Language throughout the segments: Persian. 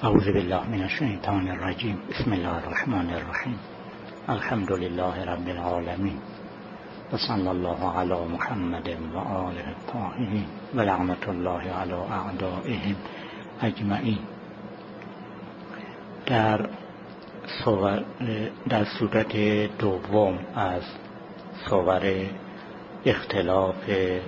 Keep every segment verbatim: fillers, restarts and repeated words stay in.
اعوذ بالله من الشیطان الرجیم. بسم الله الرحمن الرحیم. الحمد لله رب العالمین و صلی الله علی محمد و آله الطاهرین و لعنت الله علی اعدائهم اجمعین. در صور در صورت دوم از صور اختلاف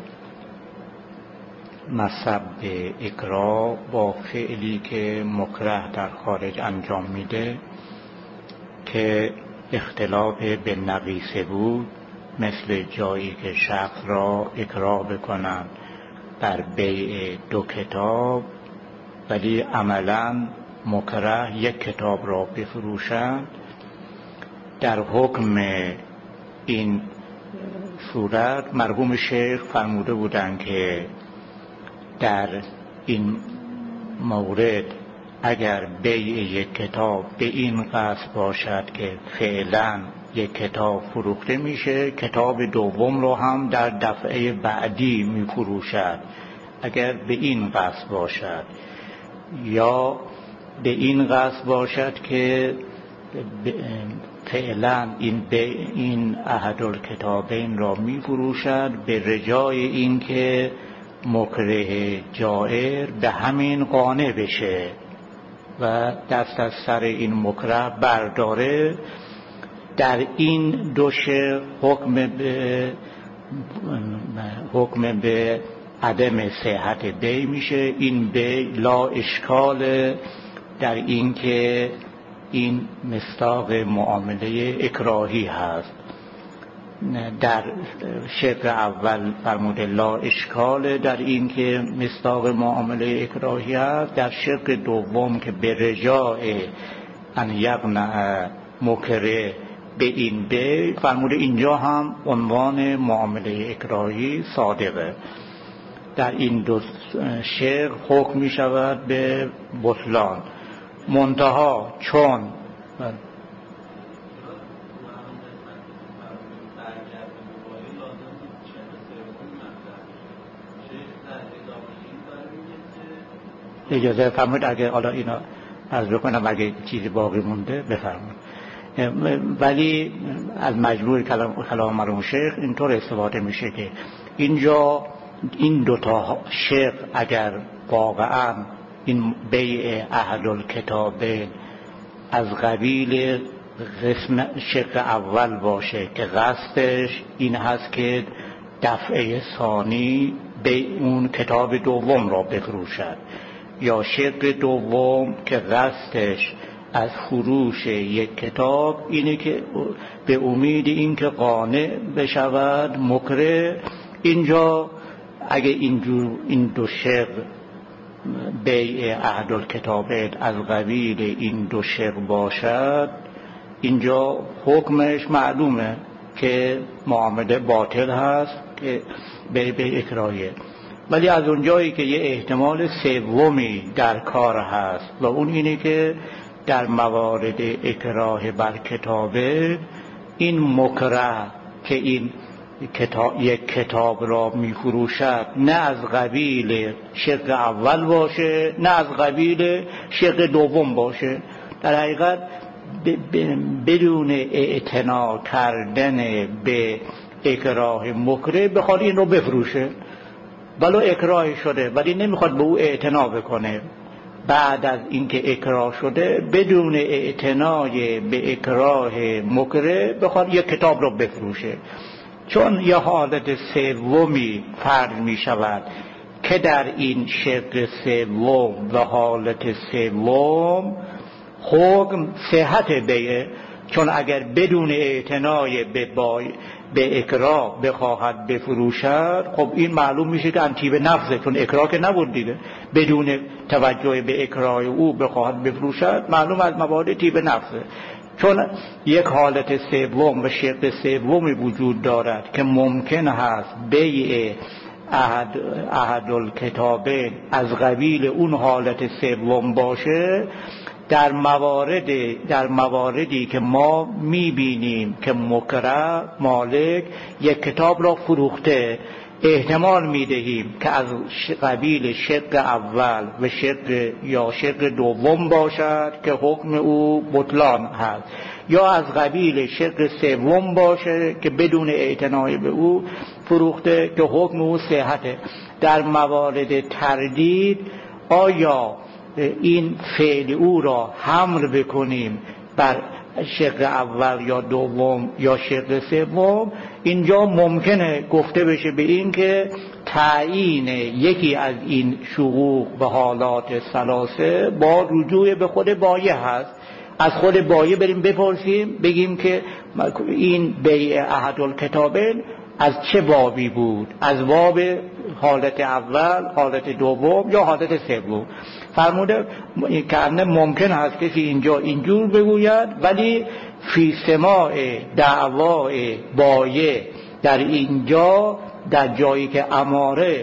مصب اکراه با فعلی که مکره در خارج انجام میده که اختلاف به نقیصه بود، مثل جایی که شخص را اکراه بکنند در بیع دو کتاب ولی عملاً مکره یک کتاب را بفروشند. در حکم این صورت مرحوم شیخ فرموده بودند که در این مورد اگر بیع یک کتاب به این قصد باشد که فعلا یک کتاب فروخته میشه، کتاب دوم رو هم در دفعه بعدی میفروشد اگر به این قصد باشد، یا به این قصد باشد که فعلا این بیع این احدالکتابین را میفروشد به رجای این که مکره جائر به همین قانع بشه و دست از سر این مکره برداره. در این دو شق حکم به حکم به عدم صحت بیع میشه. این بیع لا اشکال در این که این مصداق معامله اکراهی هست. در شق اول فرموده لا اشکال در این که مصداق معامله اکراهی است. در شق دوم که به رجاء ان یقنع مکره به این بیع فرموده اینجا هم عنوان معامله اکراهی صادقه. در این دو شق حکم می شود به بطلان. منتها چون اجازه فرمایید اگه حالا اینا عرض بکنم اگه چیزی باقی مونده بفرمایید. ولی از مجموع کلام کلام مرحوم شیخ اینطور استفاده میشه که اینجا این دوتا شق اگر واقعا این بیع احدالکتابین از قبیل قسم شق اول باشه که قصدش این هست که دفعه ثانی به اون کتاب دوم را بفروشد، یا شق دوم که قصدش از فروش یک کتاب اینه که به امید این که قانع بشود مکره. اینجا اگه اینجور این دو شق بیع احدالکتابین از قبیل این دو شق باشد، اینجا حکمش معلومه که معامله باطل هست که بیع به اکراهیه. ولی از اونجایی که یه احتمال سومی در کار هست و اون اینه که در موارد اکراه بر کتابه این مکره که این کتاب یک کتاب را میفروشد نه از قبیل شق اول باشه نه از قبیل شق دوم باشه، در حقیقت بدون اعتنا کردن به اکراه مکره بخواد این رو بفروشه، ولو اکراه شده ولی نمیخواد به او اعتنا بکنه. بعد از اینکه اکراه شده بدون اعتنای به اکراه مکره بخواد یک کتاب رو بفروشه، چون یه حالت سومی فرض می شود که در این شق سوم و حالت سوم حکم صحت بیعه، چون اگر بدون اعتنای به بای به اکراه بخواهد بفروشد خب این معلوم میشه که انتیب نفسه، چون اکراه که نبود دیگه. بدون توجه به اکراه او بخواهد بفروشد معلوم از موارد تیب نفسه. چون یک حالت سوم و شق سومی وجود دارد که ممکن هست بیع احد احدالکتابین از قبیل اون حالت سوم باشه، در موارد در مواردی که ما میبینیم که مکره مالک یک کتاب را فروخته احتمال میدهیم که از قبیل شق اول و شق یا شق دوم باشد که حکم او بطلان هست، یا از قبیل شق سوم باشه که بدون اعتنای به او فروخته که حکم او صحته. در موارد تردید آیا این فعل او را حمل بکنیم بر شق اول یا دوم یا شق سوم؟ اینجا ممکنه گفته بشه به این که تعیین یکی از این شقوق به حالات ثلاثه با رجوع به خود بایع هست. از خود بایع بریم بپرسیم بگیم که این بیع احدالکتابین از چه بابی بود، از باب حالت اول، حالت دوم یا حالت سوم. فرموده که ممکن هست کسی اینجا اینجور بگوید، ولی فی سماع دعوای بایع در اینجا، در جایی که اماره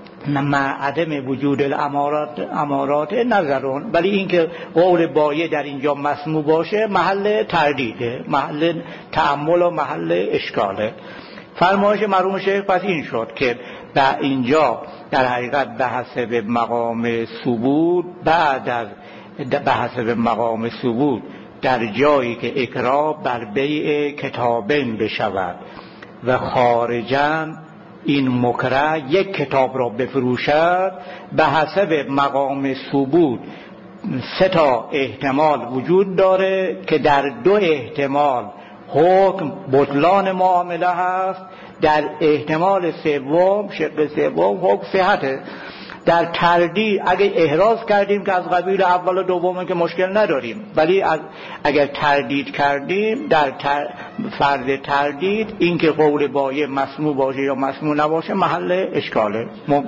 مع عدم وجود الامارات امارات نظرون، ولی اینکه قول بایع در اینجا مسموع باشه محل تردیده، محل تأمل و محل اشکاله. فرمایش مرحوم شیخ پس این شد که در اینجا در حقیقت به حسب مقام ثبوت، بعد از به حسب مقام ثبوت در جایی که اکراه بر بیع کتابین بشود و خارجاً این مکره یک کتاب را بفروشد، به حسب مقام ثبوت سه تا احتمال وجود داره که در دو احتمال حکم بطلان معامله هست، در احتمال سوم شق سوم حکم صحته. در تردید اگه احراز کردیم که از قبیل اول و دوم که مشکل نداریم، ولی از اگر تردید کردیم در تر فرض تردید اینکه قول بایع مسموع باشه یا مسموع نباشه محل اشکاله. م...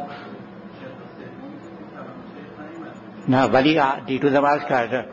نه ولی دیروز هم عرض کرده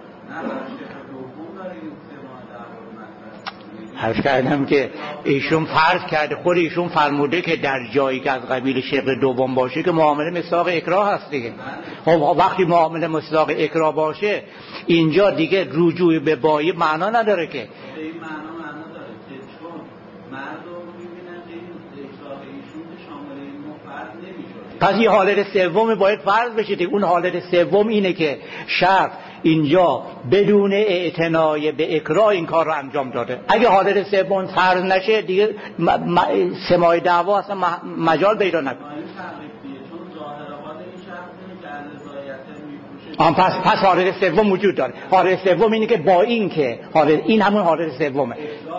عرض کردم که ایشون فرض کرده، خود ایشون فرموده که در جایی که از قبیل شق دوم باشه که معامله مصداق اکراه هست دیگه. خب وقتی معامله مصداق اکراه باشه اینجا دیگه رجوع به بایع معنا نداره که. این معنا معنا داره که چون مردم میبینن که این اکراه ایشون شامل این فرض نمیشه، پس این حالت سوم باید فرض بشه دیگه. اون حالت سوم اینه که شخص اینجا بدون اعتنای به اکراه این کار رو انجام داده. اگه حالت سوم فرض نشه دیگه سماع دعوا اصلا مجال پیدا نکنه. آن پس پس حالت سوم وجود داره. حالت سوم اینه که با این که حالت این همون حالت سومه.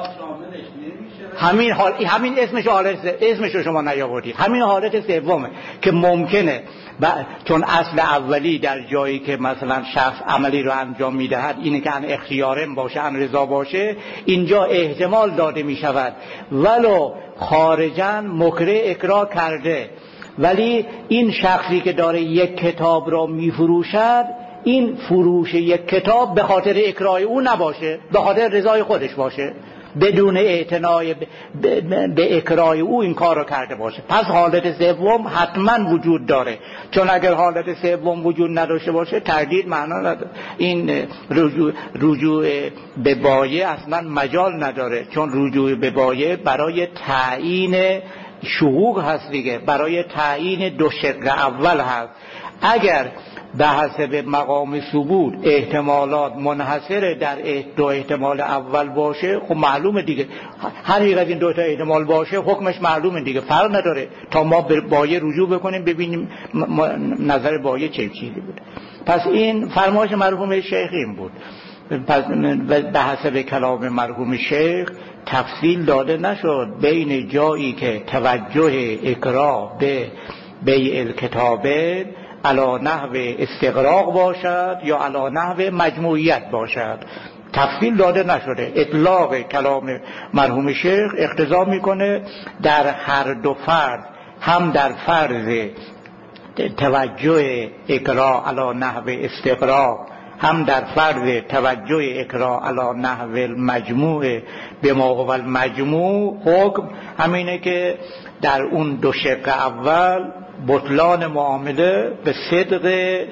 همین حال همین اسمش حالت اسمش رو شما نیاوردید. همین حالت سومه که ممکنه و چون اصل اولی در جایی که مثلا شخص عملی رو انجام میدهد اینه که ان اختیارم باشه، ان رضا باشه، اینجا احتمال داده می شود ولو خارجاً مکره اکراه کرده، ولی این شخصی که داره یک کتاب را میفروشد این فروش یک کتاب به خاطر اکراه او نباشه، به خاطر رضای خودش باشه، بدون اعتنای به اکراه او این کار رو کرده باشه. پس حالت سوم حتما وجود داره، چون اگر حالت سوم وجود نداشته باشه تردید معنا نداره. این رجوع, رجوع به بایع اصلا مجال نداره، چون رجوع به بایع برای تعیین شقوق هست دیگه، برای تعیین دو شق اول هست. اگر به حسب مقام ثبوت احتمالات منحصر در دو احتمال اول باشه، خب معلومه دیگه، هر یک از این دو تا احتمال باشه حکمش معلومه دیگه، فرق نداره تا ما به بایع رجوع بکنیم ببینیم نظر بایع چه چیزی بود. پس این فرمایش مرحوم شیخ این بود. پس به حسب کلام مرحوم شیخ تفصیل داده نشد بین جایی که توجه اکراه به بیع الکتابه علا نحو استغراق باشد یا علا نحو مجموعیت باشد، تفصیل داده نشده. اطلاق کلام مرحوم شیخ اقتضا میکنه در هر دو فرد، هم در فرض توجه اکراه علا نحو استغراق، هم در فرض توجه اکراه علی نحو المجموع به ما هو المجموع، حکم همینه که در اون دو شق اول بطلان معامله به صدق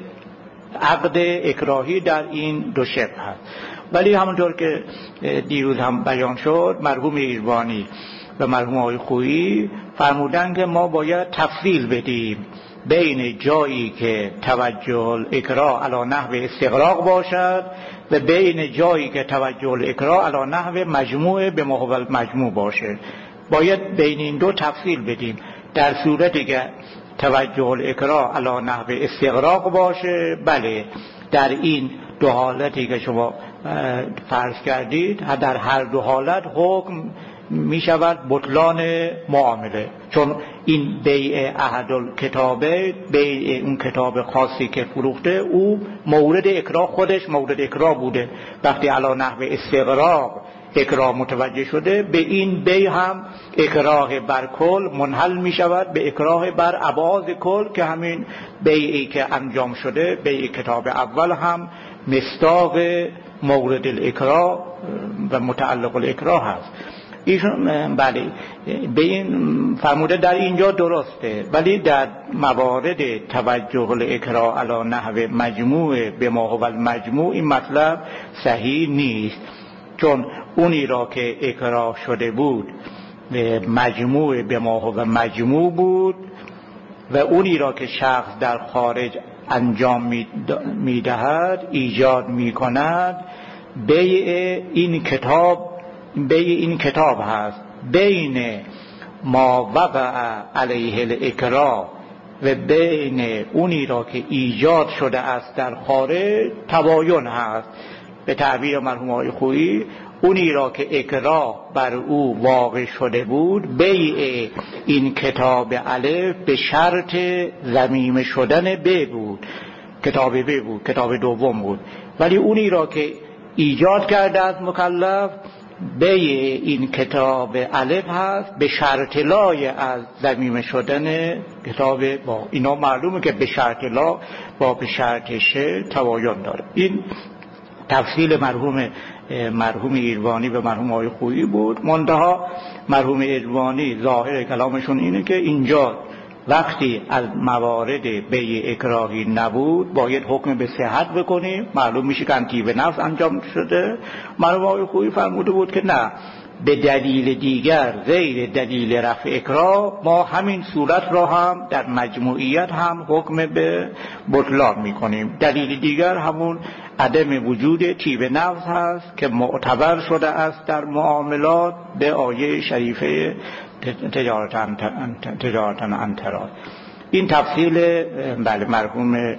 عقد اکراهی در این دو شق هست. ولی همونطور که دیروز هم بیان شد مرحوم ایربانی و مرحوم آقای خویی فرمودن که ما باید تفصیل بدیم بین جایی که توجه الاکراه علی نحو استغراق باشد و بین جایی که توجه الاکراه علی نحو مجموع به ما هو المجموع باشه. باید بین این دو تفصیل بدیم. در صورتی که توجه الاکراه علی نحو استغراق باشه، بله در این دو حالتی که شما فرض کردید در هر دو حالت حکم می شود بطلان معامله، چون این بیع احد الکتابه، بیع اون کتاب خاصی که فروخته او مورد اکراه، خودش مورد اکراه بوده. وقتی علی نحو استغراق اکراه متوجه شده، به این بیع هم اکراه بر کل منحل می شود به اکراه بر ابعاد کل، که همین بیعی که انجام شده بیع کتاب اول هم مصداق مورد الاکراه و متعلق الاکراه هست. ایشون بله به این فرموده در اینجا درسته، ولی در موارد توجه الاکراه علی نحو مجموع به ما هو المجموع این مطلب صحیح نیست، چون اونی را که اکراه شده بود مجموع به ما هو مجموع بود و اونی را که شخص در خارج انجام میدهد ایجاد میکند بیع این کتاب بیع این کتاب هست. بین ما وقع علیه الاکراه و بین اونی را که ایجاد شده است در خارج تباین هست. به تعبیر مرحوم آقای خویی اونی را که اکراه بر او واقع شده بود بیع این کتاب الف به شرط ضمیمه شدن ب بود، کتاب ب بود، کتاب دوم بود. ولی اونی را که ایجاد کرده از مکلف بیع این کتاب الف هست به شرط لای از ضمیمه شدن کتاب با. اینا معلومه که به شرط لا با به شرط ش تباین داره. این تفصیل مرحوم مرحوم ایروانی و مرحوم آقای خویی بود. منتها مرحوم ایروانی ظاهر کلامشون اینه که اینجا وقتی از موارد بیع اکراهی نبود باید حکم به صحت بکنیم، معلوم میشه که طیب نفس انجام شده. مرحوم آقای خویی فرموده بود که نه، به دلیل دیگر غیر دلیل رفع اکراه ما همین صورت را هم در مجموعیت هم حکم به بطلان میکنیم. دلیل دیگر همون عدم وجود طیب نفس هست که معتبر شده است در معاملات به آیه شریفه تجارتن تجارتن انتراد. این تفصیل بله مرحوم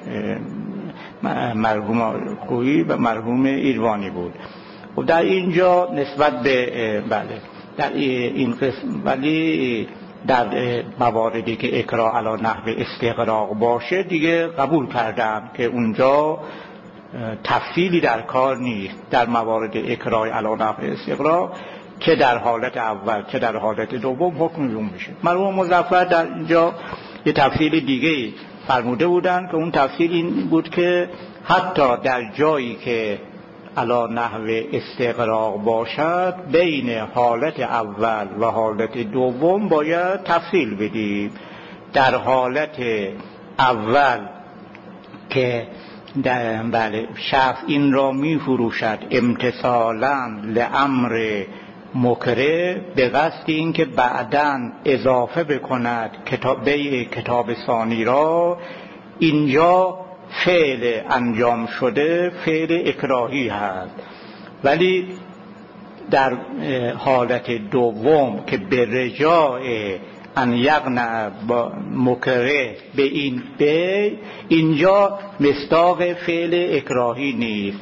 مرحوم خویی و مرحوم ایروانی بود. و در اینجا نسبت به بله در این قسم ولی در مواردی که اکراه علی نحو استغراق باشه دیگه قبول کردم که اونجا تفصیلی در کار نیست. در موارد اکراه علی نحو استغراق که در حالت اول که در حالت دوم حکم اون میشه. مرحوم مظفر در اینجا یه تفصیل دیگه فرموده بودن که اون تفصیل این بود که حتی در جایی که علی نحو استغراق باشد بین حالت اول و حالت دوم باید تفصیل بدیم. در حالت اول که در بله شخص این را می فروشد امتثالاً لامر مکره به قصد این که بعداً اضافه بکند کتاب بیع کتاب ثانی را، اینجا فعل انجام شده فعل اکراهی هست. ولی در حالت دوم که به رجاء ان یقنع با مکره به این بیع، اینجا مصداق فعل اکراهی نیست.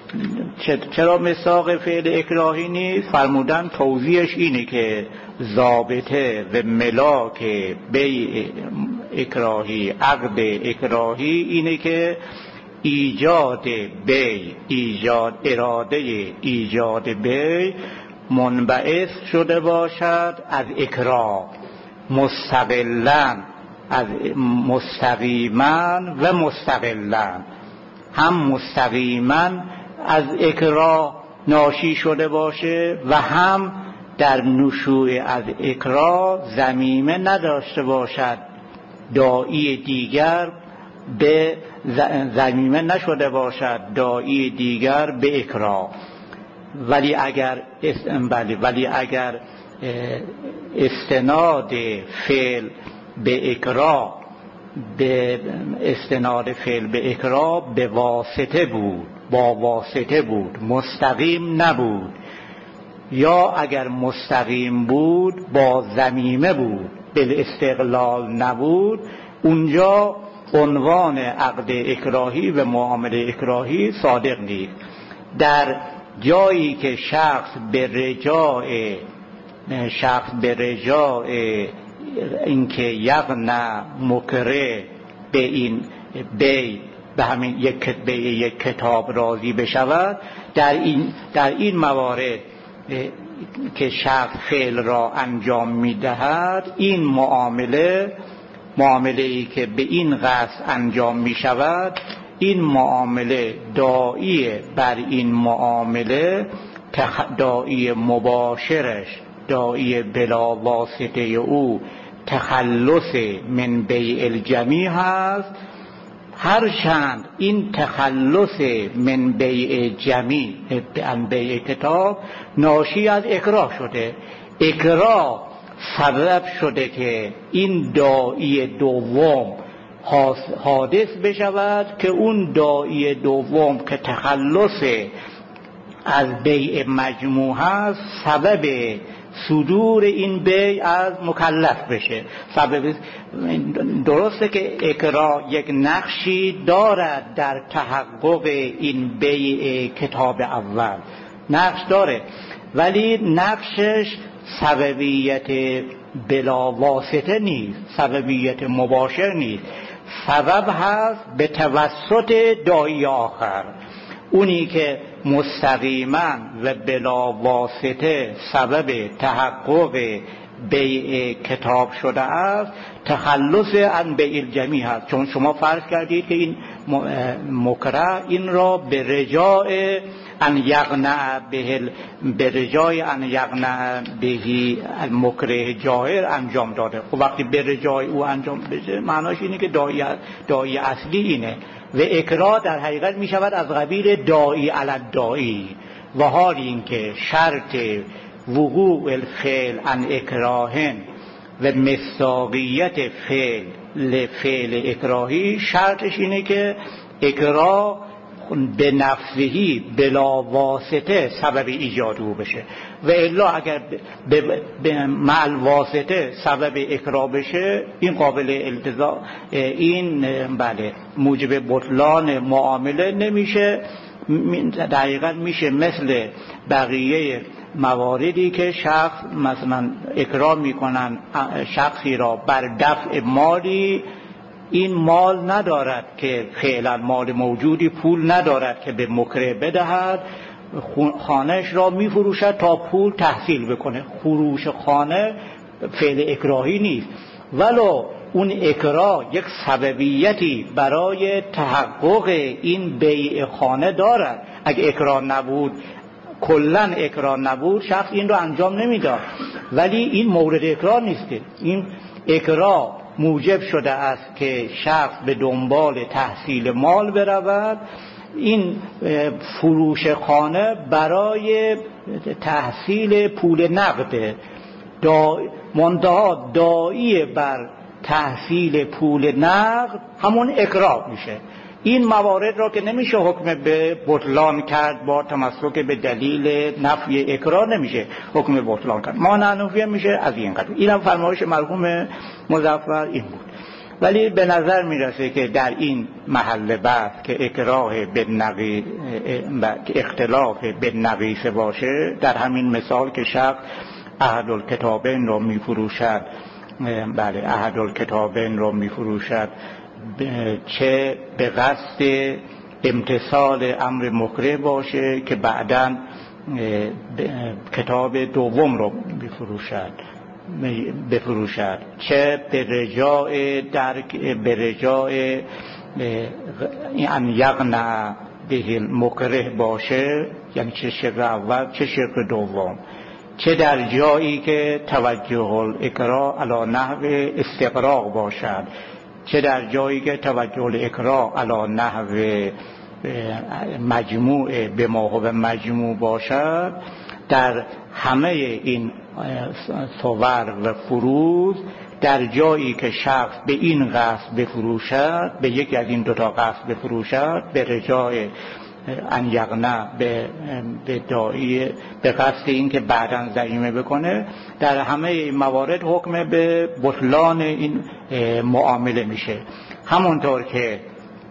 چرا مصداق فعل اکراهی نیست؟ فرمودن توضیحش اینه که ضابطه و ملاک بیع اکراهی، عقد اکراهی اینه که ایجاد بیع، ایجاد اراده ایجاد بیع منبعث شده باشد از اکراه، مستقلاً از مستقیما و مستقلاً، هم مستقیما از اکراه ناشی شده باشه و هم در نشوء از اکراه ضمیمه نداشته باشد، داعی دیگر به ضمیمه نشده باشد، داعی دیگر به اکراه. ولی اگر ولی, ولی اگر استناد فعل به اکراه به استناد فعل به اکراه به واسطه بود، با واسطه بود، مستقیم نبود، یا اگر مستقیم بود با ضمیمه بود، بالاستقلال نبود، اونجا عنوان عقد اکراهی و معامله اکراهی صادق نیست. در جایی که شخص به رجاء شخص به رجاء اینکه یغنى مکره به این بی به همین یک به یک کتاب راضی بشود، در این در این موارد که شخص فعل را انجام میدهد، این معامله معامله ای که به این قصد انجام می شود، این معامله داعی بر این معامله داعی مباشرش، داعی بلا واسطه او تخلص من بیع الجمیع هست، هرچند این تخلص من بیع جمیع ان بیع کتاب ناشی از اکراه شده. اکراه سبب شده که این داعی دوم حادث بشود، که اون داعی دوم که تخلص از بیع مجموع هست سبب صدور این بیع از مکلف بشه. سبب درسته که اکراه یک نقشی دارد در تحقق این بیع کتاب اول، نقش داره، ولی نقشش سببیت بلا واسطه نیست، سببیت مباشر نیست. سبب هست به توسط داعی آخر، اونی که مستقیما و بلا واسطه سبب تحقق بیع کتاب شده است، تخلص عن بیع الجمیع هست. چون شما فرض کردید که این مکره این را به رجاء ان یغنى به به رجای ان یغنى بهی المکره جاهر انجام داده. خب وقتی به رجای او انجام بشه، معناش اینه که داعی داعی اصلی اینه، و اکراه در حقیقت می شود از قبیل داعی علی الداعی، و حال این که شرط وقوع الفعل عن اکراهن و مصداقیت فعل لفعل اکراهی، شرطش اینه که اکراه به نفسهی بلا واسطه سبب ایجاد او بشه، و الا اگر به مع واسطه سبب اکراه بشه، این قابل التزام، این بله موجب بطلان معامله نمیشه. دقیقاً میشه مثل بقیه مواردی که شخص مثلا اکراه میکنن شخصی را بر دفع مالی، این مال ندارد که فعلا مال موجودی، پول ندارد که به مکره بدهد، خانهش را میفروشد تا پول تحصیل بکنه. فروش خانه فعل اکراهی نیست، ولو اون اکراه یک سببیتی برای تحقق این بیع خانه دارد. اگه اکراه نبود، کلن اکراه نبود، شخص این رو انجام نمیداد، ولی این مورد اکراه نیست. این اکراه موجب شده است که شخص به دنبال تحصیل مال برود. این فروش خانه برای تحصیل پول نقده، دا منتها داعی بر تحصیل پول نقد همون اکراه میشه. این موارد را که نمیشه حکم به بطلان کرد با تمسک به دلیل نفی اکراه، نمیشه حکم بطلان کرد، مانع نفی میشه از این قبیل. اینم فرمایش مرحوم مظفر این بود. ولی به نظر میرسه که در این محل بحث که اکراه به نقی اختلاف به نقیصه باشه، در همین مثال که شخص احد الکتابین رو میفروشد، بله احد الکتابین رو میفروشد، چه به قصد امتثال امر مکره باشه که بعداً کتاب دوم رو بفروشد بفروشد چه به رجاء در به رجاء ان یغنى به المکره باشه، یعنی چه شرط اول چه شرط دوم، چه در جایی که توجه الاکراه علی نحو استقراق باشد، چه در جایی که توجه الاکراه علی نحو مجموع به ما هو مجموع باشد. در همه این صور و فروز در جایی که شخص به این قصد بفروشد، به یکی از این دوتا قصد بفروشد، به رجای ان یغنه، به به داعی به قصد این که بعداً ضریمه بکنه، در همه این موارد حکم به بطلان این معامله میشه. همونطور که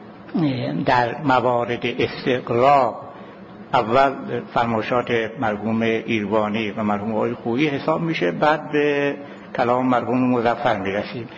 در موارد استقراق اول فرمایشات مرحوم ایروانی و مرحوم آقای خویی حساب میشه، بعد به کلام مرحوم مظفر میرسیم.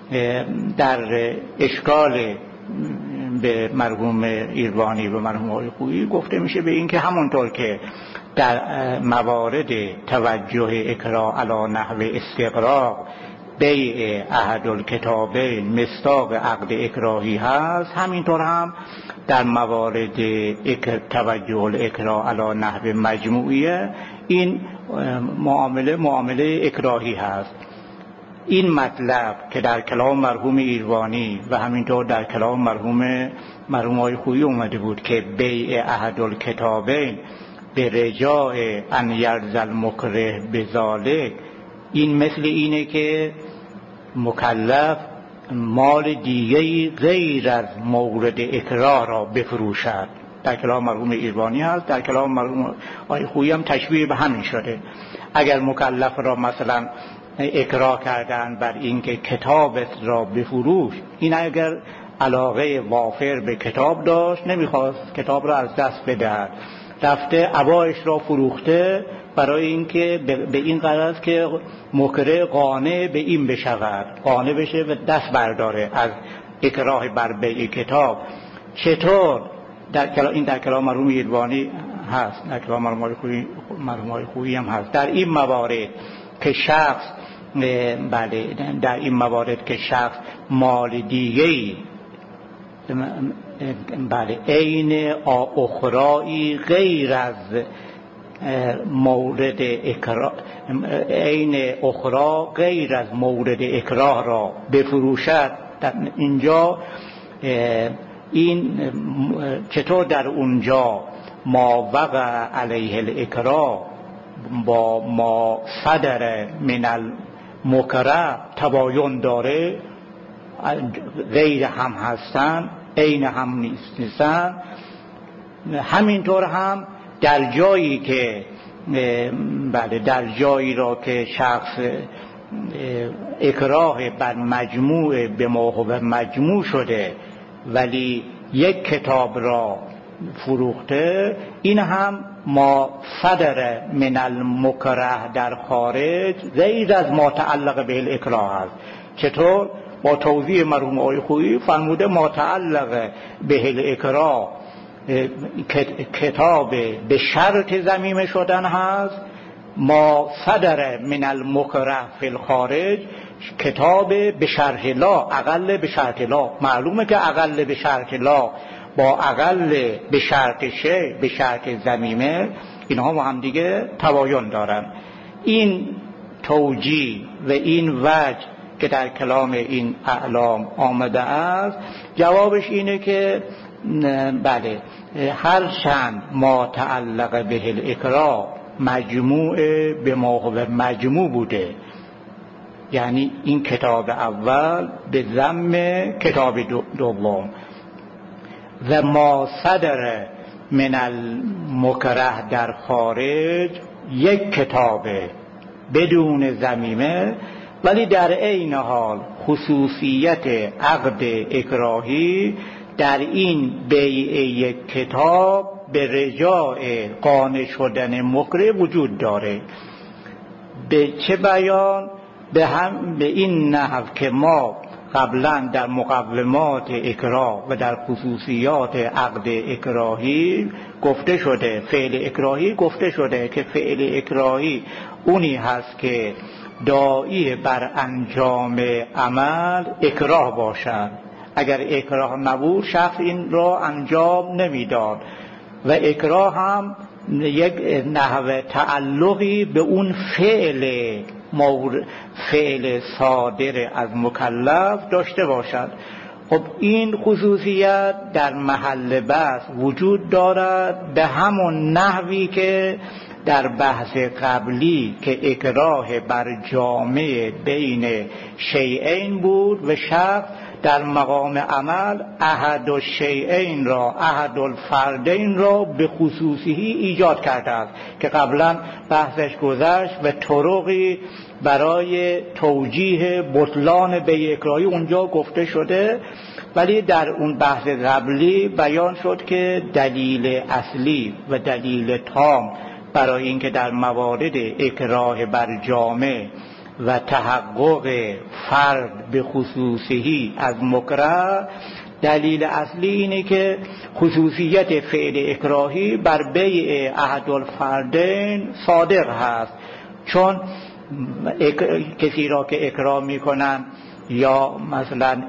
در اشکال به مرحوم ایروانی و مرحوم آقای خویی گفته میشه به این که همونطور که در موارد توجه اکراه علی نحو استقراق بیع احد الکتابین مصداق عقد اکراهی هست، همینطور هم در موارد توجه الاکراه علی نحو مجموعیه این معامله معامله اکراهی هست. این مطلب که در کلام مرحوم ایروانی و همینطور در کلام مرحوم مرحوم آقای خویی اومده بود که بیع احد الکتابین به رجاء ان یرضی المکره بذالک، این مثل اینه که مکلف مال دیگری غیر از مورد اکراه را بفروشد. در کلام مرحوم ایروانی هست، در کلام مرحوم آقای خویی هم تشبیه به همین شده. اگر مکلف را مثلا اکراه کردن بر اینکه کتابت را بفروش، این اگر علاقه وافر به کتاب داشت، نمیخواست کتاب را از دست بدهد، رفته عبایش را فروخته برای اینکه به این غرض که مکره قانع به این بشود، قانع بشه و دست برداره از اکراه بر بیع کتاب. چطور در کلام این در کلام مرحوم ایروانی هست، در کلام مرحوم آقای خویی هم هست. در این موارد که شخص بله در این موارد که شخص مال دیگری بله عین اخرایی غیر از مورد اکراه عین اخرا غیر از مورد اکراه را بفروشد، در اینجا این چطور در اونجا ما وقع علیه الاکراه با ما صدر من المکره تباین داره، غیر هم هستن، عین هم نیستن. همینطور هم در جایی که بله در جایی را که شخص اکراه بر مجموع به موهوب مجموع شده ولی یک کتاب را فروخته، این هم ما صدر من المکره در خارج غیر از ما تعلق به الاکراه است. چطور؟ با توضیح مرحوم آقای خویی فرموده ما تعلق به الاکراه کتاب به شرط ضمیمه شدن هست، ما صدر من المکره فی الخارج کتاب به شرط لا، اقل به شرط لا. معلومه که اقل به شرط لا با اقل به شرط شی به شرط ضمیمه اینها با هم دیگه تباین دارن. این توجیه و این وجه که در کلام این اعلام آمده است، جوابش اینه که بله هر چند ما تعلق به الاکراه مجموع به موهوب مجموع بوده، یعنی این کتاب اول به ضم کتاب دوم، و ما صدر من المکره در خارج یک کتابه بدون ضمیمه، ولی در عین حال خصوصیت عقد اکراهی در این بیع یک کتاب به رجاء قانع شدن مکره وجود داره. به چه بیان؟ به هم به این نحو که ما قبلا در مقومات اکراه و در خصوصیات عقد اکراهی گفته شده، فعل اکراهی گفته شده که فعل اکراهی اونی هست که داعی بر انجام عمل اکراه باشد. اگر اکراه نبود شخص این را انجام نمیداد، و اکراه هم یک نحو تعلقی به اون فعل مور فعل صادر از مکلف داشته باشد. خب این خصوصیت در محل بحث وجود دارد به همون نحوی که در بحث قبلی که اکراه بر جامع بین شیئین بود و شخص در مقام عمل احد الشیئین را احد الفردین را به خصوصی ایجاد کرده است که قبلا بحثش گذشت و طرقی برای توجیه بطلان بی اکراهی اونجا گفته شده. ولی در اون بحث قبلی بیان شد که دلیل اصلی و دلیل تام برای اینکه در موارد اکراه بر جامع و تحقق فرد به خصوصی از مکره، دلیل اصلی اینه که خصوصیت فعل اکراهی بر بیع احد الفردین صادق هست، چون کسی را که اکراه میکنن یا مثلا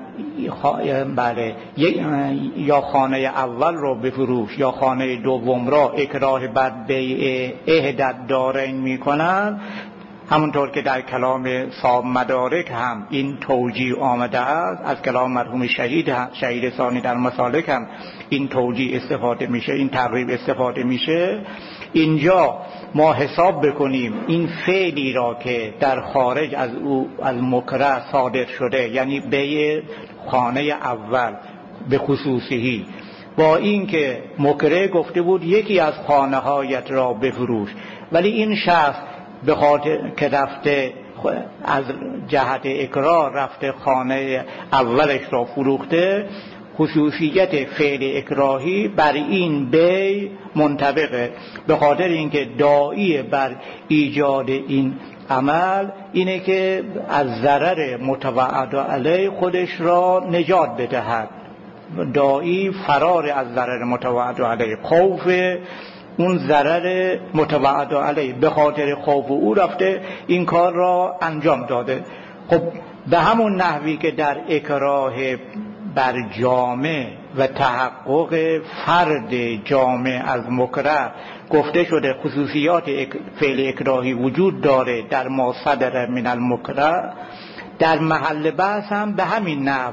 بله یا خانه اول رو بفروش یا خانه دوم را اکراه بر بیع احد الدارین میکنن، همونطور که در کلام صاحب مدارک هم این توجیه آمده است، از کلام مرحوم شهید شهید ثانی در مسالک هم این توجیه استفاده میشه، این تقریب استفاده میشه. اینجا ما حساب بکنیم این فعلی را که در خارج از او از مکره صادر شده، یعنی بیع خانه اول به خصوصی، با این که مکره گفته بود یکی از خانه هایت را بفروش، ولی این شخص به خاطر که رفته از جهت اکراه رفته خانه اولش را فروخته، خصوصیت فعل اکراهی بر این بی منطبقه، به خاطر اینکه داعی بر ایجاد این عمل اینه که از ضرر متوعد علیه خودش را نجات بدهد. داعی فرار از ضرر متوعد علیه، خوف اون ضرر متوعد علیه، به خاطر خوف او رفته این کار را انجام داده. خب به همون نحوی که در اکراه بر جامع و تحقق فرد جامع از مکره گفته شده خصوصیات فعل اکراهی وجود داره در ما صدر من المکره، در محل بحث هم به همین نحو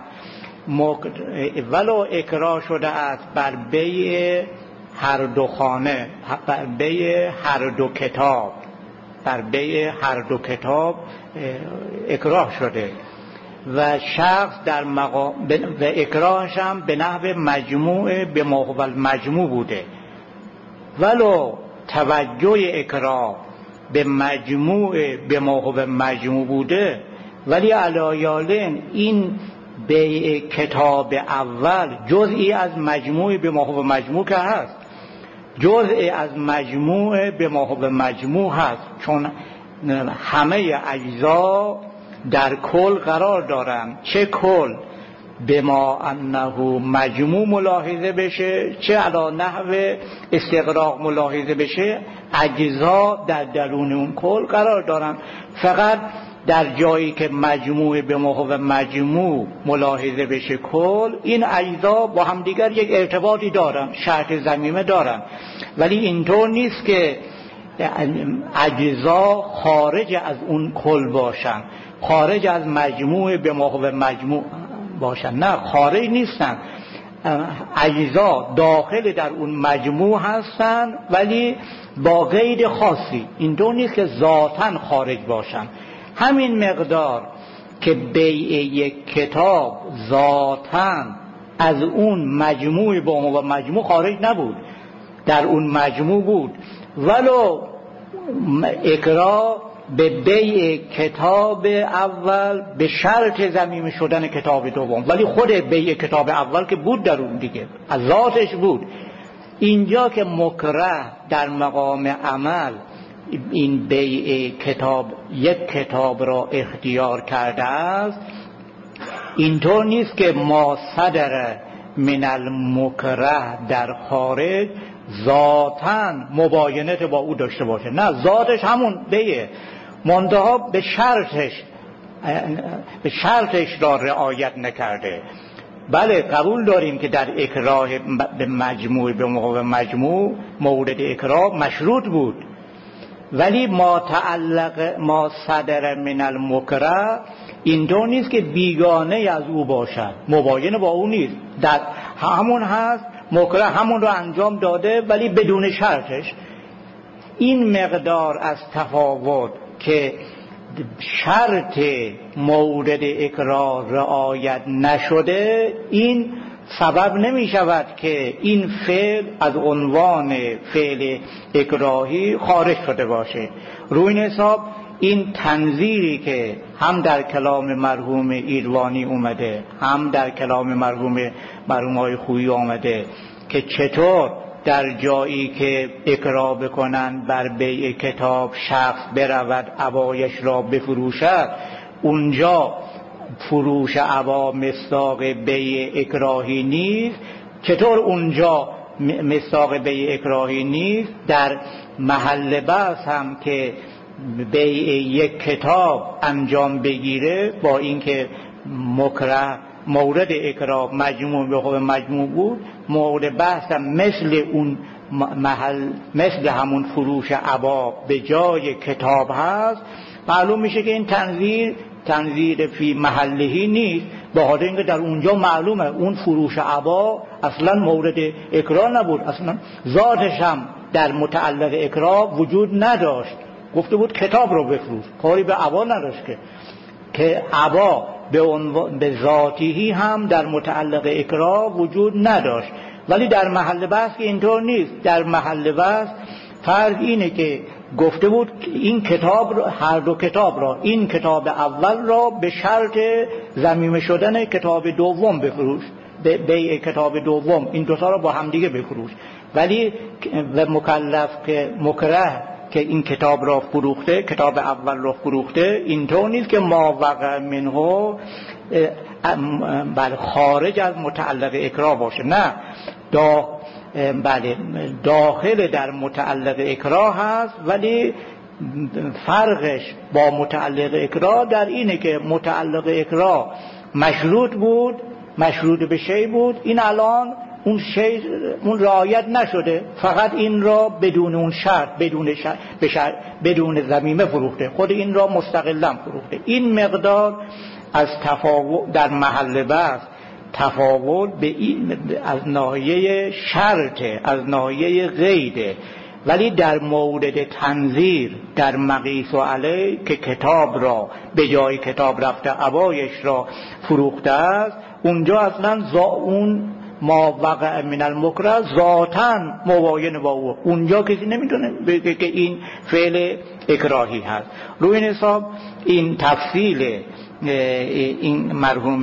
ولو اکراه شده است بر بیع هر دو خانه، بر بیع هر دو کتاب، بر بیع هر دو کتاب اکراه شده و شخص در مقام و اکراهش هم به نحو مجموع به موقع المجموع بوده، ولو توجه اکراه به مجموع به موقع مجموع بوده، ولی علایالن این بیع کتاب اول جزئی از مجموع به موقع مجموع که هست، جزئی از مجموع به موقع مجموع هست، چون همه اجزا در کل قرار دارن، چه کل به ما انه مجموع ملاحظه بشه چه علی نحو استغراق ملاحظه بشه، اجزا در درون اون کل قرار دارن. فقط در جایی که مجموع به موقع مجموع ملاحظه بشه کل، این اجزا با هم دیگر یک ارتباطی دارن، شرط ضمیمه دارن، ولی اینطور نیست که اجزا خارج از اون کل باشن، خارج از مجموع به موقع مجموع باشن، نه خارج نیستن، اجزا داخل در اون مجموع هستن ولی با قید خاصی، اینطور نیست که ذاتاً خارج باشن. همین مقدار که بیع یک کتاب ذاتاً از اون مجموع به موقع مجموع خارج نبود، در اون مجموع بود، ولو اکراه به بیع کتاب اول به شرط ضمیمه شدن کتاب دوم، ولی خود بیع کتاب اول که بود در اون دیگه از ذاتش بود. اینجا که مکره در مقام عمل این بیع کتاب یک کتاب را اختیار کرده است، اینطور نیست که ما صدر من المکره در خارج ذاتاً مباینت با او داشته باشه، نه، ذاتش همون بیه، منتها به شرطش به شرطش را رعایت نکرده. بله قبول داریم که در اکراه به مجموع به موقع مجموع مورد اکراه مشروط بود، ولی ما تعلق ما صدر من المکره اینطور نیست که بیگانه از او باشد، مباین با او نیست، در همون هست، مکره همون رو انجام داده ولی بدون شرطش. این مقدار از تفاوت که شرط مورد اکراه رعایت نشده، این سبب نمی شود که این فعل از عنوان فعل اکراهی خارج شده باشه. روی این حساب این تنظیری که هم در کلام مرحوم ایروانی اومده، هم در کلام مرحوم مرحوم های خویی اومده که چطور در جایی که اکراه بکنن بر بیع کتاب شخص برود عبایش را بفروشد، اونجا فروش عبا مصداق بیع اکراهی نیست. چطور اونجا مصداق بیع اکراهی نیست، در محل بحث هم که بیع یک کتاب انجام بگیره، با اینکه مکره مورد اکراه مجموع به خود مجموع بود، مورد بحث هم مثل اون محل مثل همون فروش عبا به جای کتاب هست. معلوم میشه که این تنظیر تنظیر فی محلهی نیست، به خاطر اینکه در اونجا معلومه اون فروش عبا اصلا مورد اکراه نبود، اصلا ذاتش هم در متعلق اکراه وجود نداشت. گفته بود کتاب رو بفروش، کاری به عبا نداشت که که عبا به عنوان به ذاتی هم در متعلق اکراه وجود نداشت. ولی در محل بحث که اینطور نیست. در محل بحث فرض اینه که گفته بود این کتاب را، هر دو کتاب را، این کتاب اول را به شرط ضمیمه شدن کتاب دوم بفروش، به بیع کتاب دوم این دوتا را با هم دیگه بفروش. ولی و مکلف که مکره که این کتاب را فروخته، کتاب اول را فروخته، اینطور نیست که ما وقع منه بله خارج از متعلق اکراه باشه، نه، دا بله داخل در متعلق اکراه هست، ولی فرقش با متعلق اکراه در اینه که متعلق اکراه مشروط بود، مشروط به شی بود، این الان اون شی اون رعایت نشده، فقط این را بدون اون شرط، بدون شرط بشر بدون ضمیمه فروخته، خود این را مستقلا فروخته. این مقدار از تفاوت در محل بحث تفاوت به این از ناحیه شرط، از ناحیه قیده. ولی در مورد تنظیر در مقیس و علیه که کتاب را به جای کتاب رفته عبایش را فروخته است، اونجا اصلا زا اون ما وقع من المکره ذاتاً مباین با او، اونجا کسی نمیتونه بگه که این فعل اکراهی هست. روی این حساب این تفصیل این مرحوم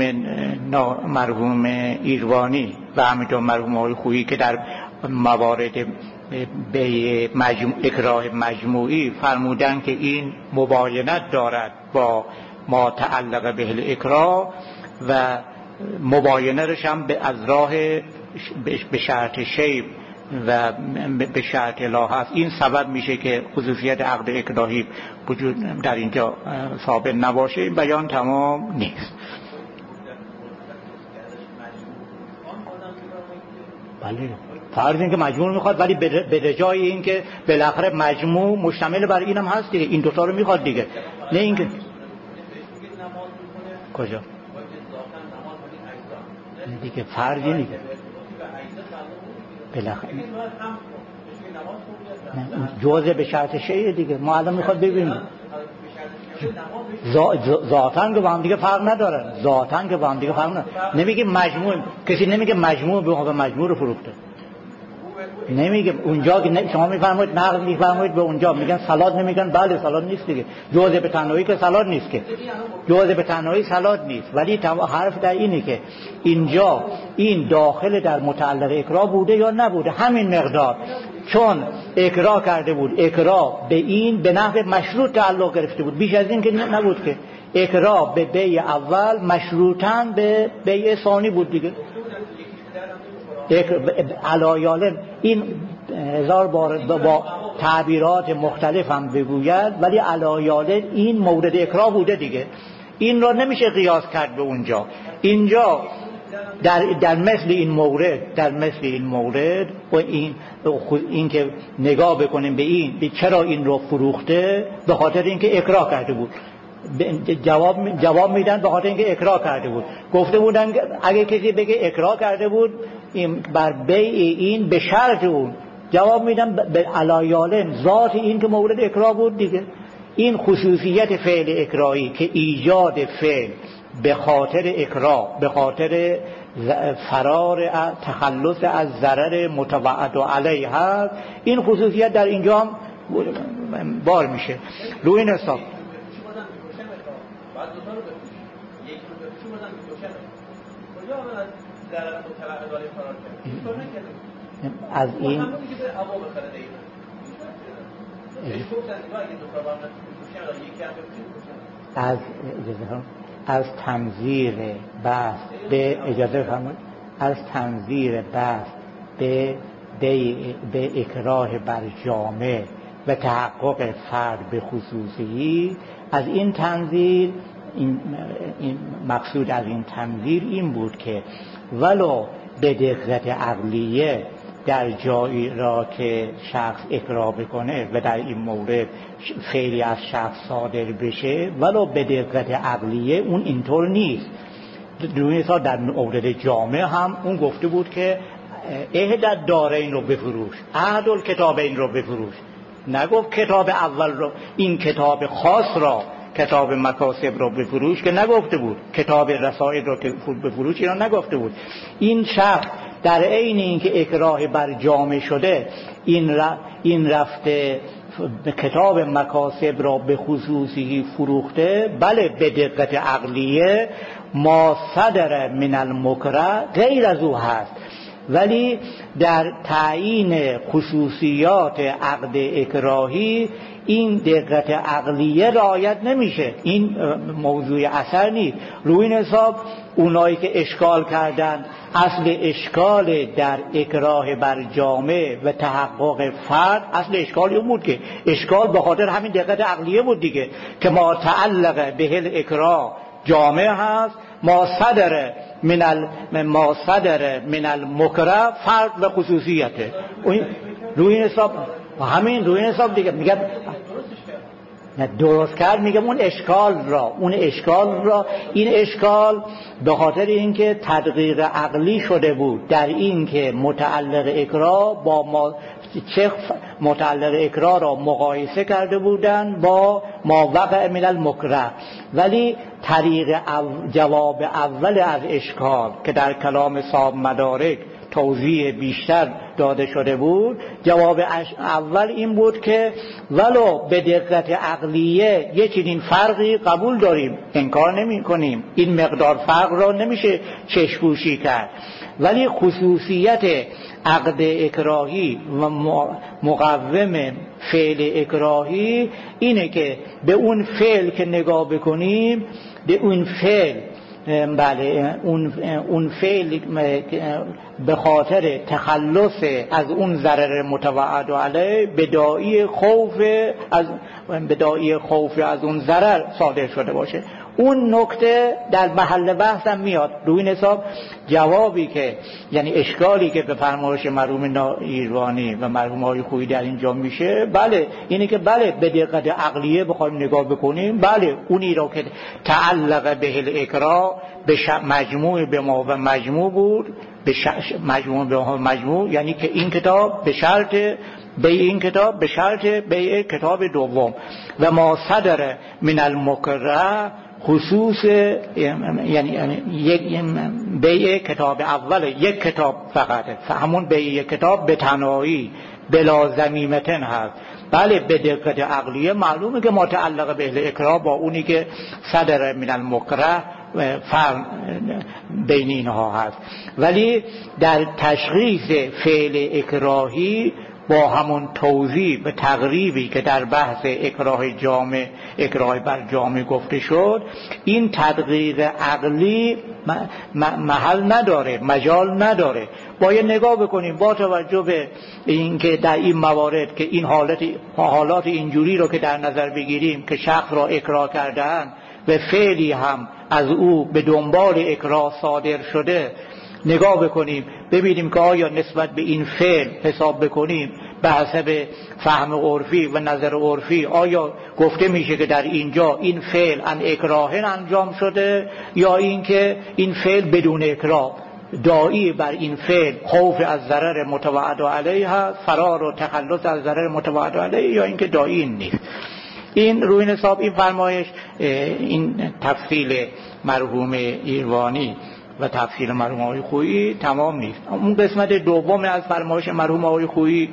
مرحوم ایروانی و همینطور مرحوم های خویی که در موارد به مجموع اکراه مجموعی فرمودن که این مباینت دارد با ما تعلق به الاکراه و مباینرش هم از راه به شرط شیب و به شرط لا هست. این سبب میشه که خصوصیت عقد اکراهی وجود در اینجا ثابت نباشه. این بیان تمام نیست. بله فرض این که مجموع میخواد، ولی به جای این که بالاخره مجموع مشتمل بر اینم هست دیگه، این دوتا رو میخواد دیگه، نه اینکه کجا دیگه فرضی نیست بالاخره جوازه به شرط شیء دیگه. ما الان میخواد ببینیم ذاتاً که با هم دیگه فرق ندارن، ذاتاً که با هم دیگه فرق ندارن. نمیگه مجموع، کسی نمیگه مجموع به مجموع رو فروخته، نمیگه اونجا که شما میفرمایید نقد میفرمایید به اونجا میگن سالاد، نمیگن بله سالاد نیست دیگه. جوازه به تنهایی که سالاد نیست، که جوازه به تنهایی سالاد نیست، ولی حرف در اینه که اینجا این داخل در متعلق اکراه بوده یا نبوده. همین مقدار چون اکراه کرده بود، اکراه به این به نحو مشروط تعلق گرفته بود، بیش از این که نبود که اکراه به بیع اول مشروطاً به بیع ثانی بود دیگه. علایال این هزار بار با تعبیرات مختلف هم بگوید، ولی علایال این مورد اکراه بوده دیگه. این را نمیشه قیاس کرد به اونجا. اینجا در در مثل این مورد در مثل این مورد و این این که نگاه بکنیم به این به چرا این رو فروخته، به خاطر اینکه اکراه کرده بود. جواب جواب میدن به خاطر اینکه اکراه کرده بود. گفته بودن اگه کسی بگه اکراه کرده بود این بر بیع این به شرط اون جواب میدم به علایالم ذات این که مورد اکراه بود دیگه. این خصوصیت فعل اکراهی که ایجاد فعل به خاطر اکراه، به خاطر فرار تخلص از ضرر متوعد علیه هست، این خصوصیت در اینجا هم بار میشه. روی این حساب از این از از تنظیر بحث به اجازه فرمایید از تنظیر بحث به به اکراه بر جامع و تحقق فرد به خصوصی، از این تنظیر این, این مقصود از این تنظیر این بود که ولو به دقت عقلیه در جایی را که شخص اکراه بکنه و در این مورد فعلی از شخص صادر بشه، ولو به دقت عقلیه اون اینطور نیست. دویسا در مورد جامع هم اون گفته بود که اهدت دارین رو بفروش، اهدل کتابین رو بفروش. نگفت کتاب اول رو، این کتاب خاص را، کتاب مکاسب رو بفروش که نگفته بود، کتاب رسائل رو که بفروش اینا نگفته بود. این شخص در عین اینکه اکراه بر جامع شده، این این رفته کتاب مکاسب را به خصوصی فروخته، بله به دقت عقلیه ما صدر من المکره غیر از او هست، ولی در تعیین خصوصیات عقد اکراهی این دقت عقلیه رعایت نمیشه. این موضوع اثر نیست. روی این حساب اونایی که اشکال کردن، اصل اشکال در اکراه بر جامع و تحقق فرد، اصل اشکال اون بود که اشکال به خاطر همین دقت عقلیه بود دیگه، که ما تعلق به الاکراه جامع هست، ما صدر من ال... ما صدر من المکره فرد و خصوصیته. روی این حساب همین روی این حساب دیگه میگم نه درست کرد، میگم اون اشکال را اون اشکال را این اشکال به خاطر اینکه تدقیق عقلی شده بود در این که متعلق اکراه با ما چه متعلق اکراه را مقایسه کرده بودن با ما وقع من المکره، ولی طریق جواب اول از اشکال که در کلام صاحب مدارک توضیح بیشتر داده شده بود، جواب اول این بود که ولو به دقت عقلیه یه چنین فرقی قبول داریم، انکار نمی کنیم، این مقدار فرق را نمیشه چشم‌پوشی کرد، ولی خصوصیت عقد اکراهی و مقوم فعل اکراهی اینه که به اون فعل که نگاه بکنیم، به اون فعل بله اون اون فعل به خاطر تخلص از اون ضرر متوعد علیه بداعی خوف از بداعی خوف از اون ضرر صادر شده باشه. اون نکته در محل بحث هم میاد. روی این حساب جوابی که یعنی اشکالی که به فرمایش مرحوم نایروانی و مرحوم آقای خویی در اینجا میشه، بله اینه که بله به دقت عقلیه بخوایم نگاه بکنیم، بله اونی را که تعلق به الاکراه به مجموع به ما و مجموع بود، به مجموع به ما و مجموع، یعنی که این کتاب به شرط به این کتاب به شرط به کتاب دوم و ما صدر من المکره خصوص یعنی یک بیع کتاب اول یک کتاب فقط، همون بیع کتاب به تنهایی بلا ضمیمتن هست. بله به دقت عقلیه معلومه که متعلق به الاکراه با اونی که صدر من المکره فرق بین اینها هست، ولی در تشخیص فعل اکراهی با همون توضیح و تقریبی که در بحث اکراه جامع اکراه بر جامع گفته شد، این تدقیق عقلی محل نداره، مجال نداره. باید نگاه بکنیم با توجه به اینکه در این موارد که این حالت حالات اینجوری رو که در نظر بگیریم که شخص را اکراه کردن و فعلی هم از او به دنبال اکراه صادر شده، نگاه بکنیم ببینیم که آیا نسبت به این فعل حساب بکنیم به حسب فهم عرفی و نظر عرفی، آیا گفته میشه که در اینجا این فعل ان اکراهن انجام شده یا این که این فعل بدون اکراه داعی بر این فعل خوف از ضرر متوعد علیه هست، فرار و تخلص از ضرر متوعد علیه، یا اینکه داعی این نیست. این روی حساب این فرمایش، این تفصیل مرحوم ایروانی و تفصیل مرحوم آقای خویی تمام نیست. اون قسمت دوم از فرمایش مرحوم آقای خویی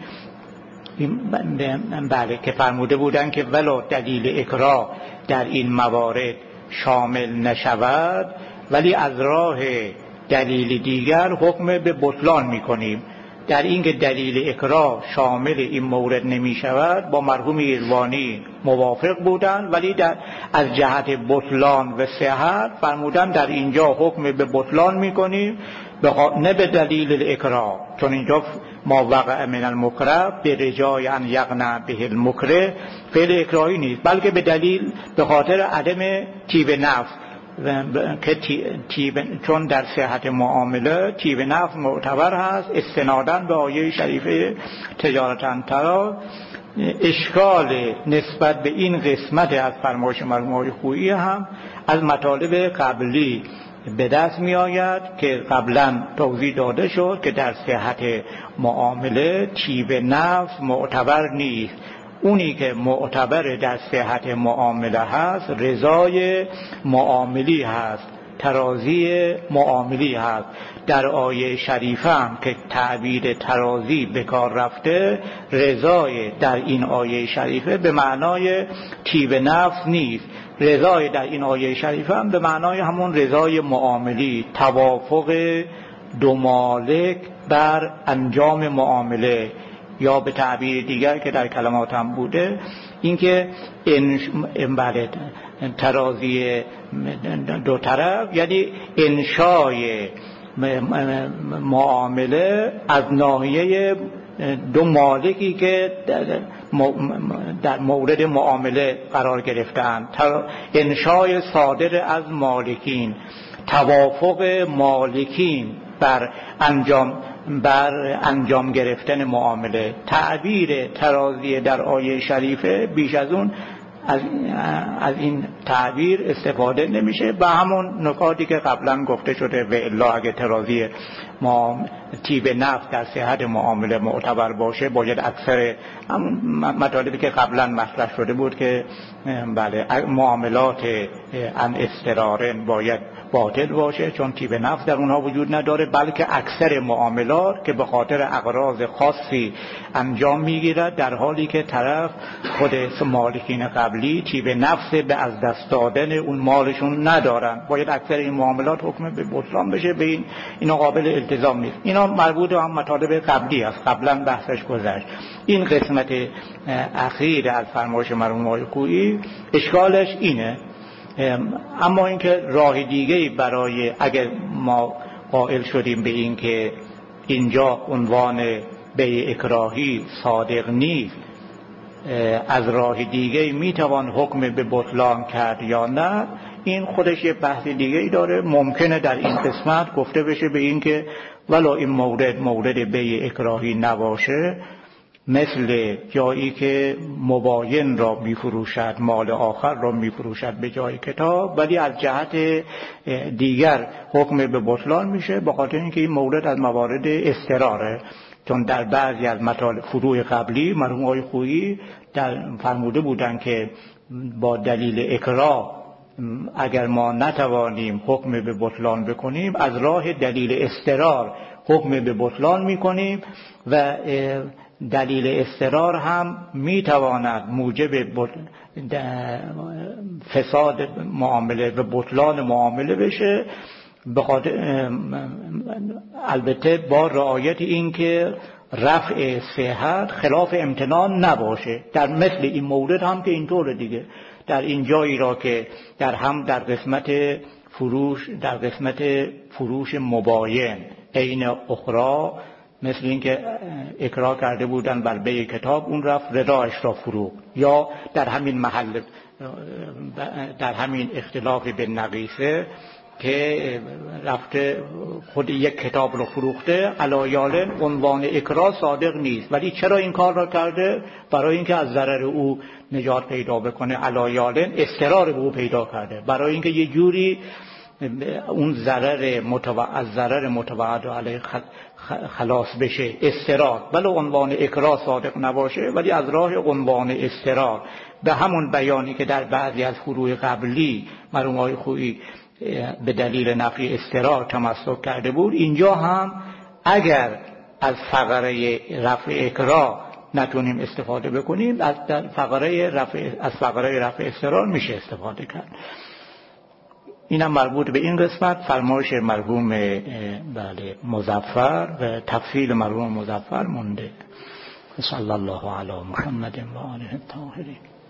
بله که فرموده بودن که ولو دلیل اکراه در این موارد شامل نشود ولی از راه دلیل دیگر حکم به بطلان میکنیم. در این که دلیل اکراه شامل این مورد نمی شود با مرحوم ایروانی موافق بودن، ولی در از جهت بطلان و صحت فرمودن در اینجا حکم به بطلان میکنیم، نه به دلیل اکراه، چون اینجا ما وقع من المکره به رجای ان یقنع به المکره فعل اکراهی نیست، بلکه به دلیل به خاطر عدم طیب نفس، که تیب چون در صحت معامله طیب نفس معتبر هست استناداً به آیه شریفه تجارتاً ترا. اشکال نسبت به این قسمت از فرمایش مرحوم آقای خویی هم از مطالب قبلی به دست می آید که قبلا توضیح داده شد که در صحت معامله طیب نفس معتبر نیست. اونی که معتبر در صحت معامله هست رضای معاملی هست، ترازی معاملی هست. در آیه شریفه هم که تعبیر ترازی به کار رفته، رضای در این آیه شریفه به معنای طیب نفس نیست. رضای در این آیه شریفه هم به معنای همون رضای معاملی، توافق دو مالک بر انجام معامله، یا به تعبیر دیگر که در کلمات هم بوده اینکه انش... ترازی دو طرف یعنی انشای معامله از ناحیه دو مالکی که در مورد معامله قرار گرفتند، انشای صادر از مالکین، توافق مالکین بر انجام بر انجام گرفتن معامله. تعبیر ترازی در آیه شریفه بیش از اون از, از این تعبیر استفاده نمیشه، به همون نکاتی که قبلا گفته شده و الا اگه ترازی ما طیب نفس در صحت معامله معتبر باشه باید اکثر مطالبی که قبلا مطرح شده بود که بله معاملات ان استرارن باید باطل باشه چون طیب نفس در اونها وجود نداره، بلکه اکثر معاملات که به خاطر اغراض خاصی انجام میگیرد در حالی که طرف خود مالکین قبلی طیب نفس به از دست دادن اون مالشون ندارن، باید اکثر این معاملات حکم به بطلان بشه. به این اینا قابل التزام نیست. اینا مربوط به هم مطالب قبلی است، قبلا بحثش گذشت. این قسمت اخیر از فرمایش مرحوم آقای خویی اشکالش اینه. اما اینکه راه دیگه‌ای برای اگر ما قائل شدیم به این که اینجا عنوان بیع اکراهی صادق نیست، از راه دیگه‌ای میتوان حکم به بطلان کرد یا نه، این خودش یه بحث دیگه‌ای داره. ممکنه در این قسمت گفته بشه به این که ولو این مورد مورد بیع اکراهی نباشه، مثل جایی که مباین را میفروشد مال آخر را میفروشد به جای کتاب، ولی از جهت دیگر حکم به بطلان میشه به خاطر اینکه این مورد از موارد استراره. چون در بعضی از مطالب فروع قبلی مرحوم آقای خویی در فرموده بودن که با دلیل اکراه اگر ما نتوانیم حکم به بطلان بکنیم از راه دلیل استرار حکم به بطلان میکنیم و دلیل استرار هم میتواند موجب فساد معامله و بطلان معامله بشه، بخاطر البته با رعایت این که رفع صحت خلاف امتنان نباشه. در مثل این مورد هم که اینطور دیگه در این جایی را که در هم در قسمت فروش در قسمت فروش مباین عین اخرى، مثل اینکه اکراه کرده بودن بر بیع کتاب اون رفت رضایش را فروخت، یا در همین محل در همین اختلاف به نقیصه که رفته خود یک کتاب رو فروخته علایالن عنوان اکراه صادق نیست، ولی چرا این کار را کرده؟ برای اینکه از ضرر او نجات پیدا بکنه. علایالن استرار به او پیدا کرده، برای اینکه یه جوری اون ضرر متوع از ضرر متوعد علیه خلاص بشه، استرار، ولی عنوان اکراه صادق نباشه ولی از راه عنوان استرار به همون بیانی که در بعضی از فروع قبلی مرحوم آقای خویی به دلیل نفی استرار تمسک کرده بود، اینجا هم اگر از فقره رفع اکراه نتونیم استفاده بکنیم، از فقره رفع از فقره رفع استرار میشه استفاده کرد. اینم مربوط به این قسمت. فرمایش مرحوم بله مظفر و تفصیل مرحوم مظفر مونده. صلی الله علی محمد و آله الطاهرین.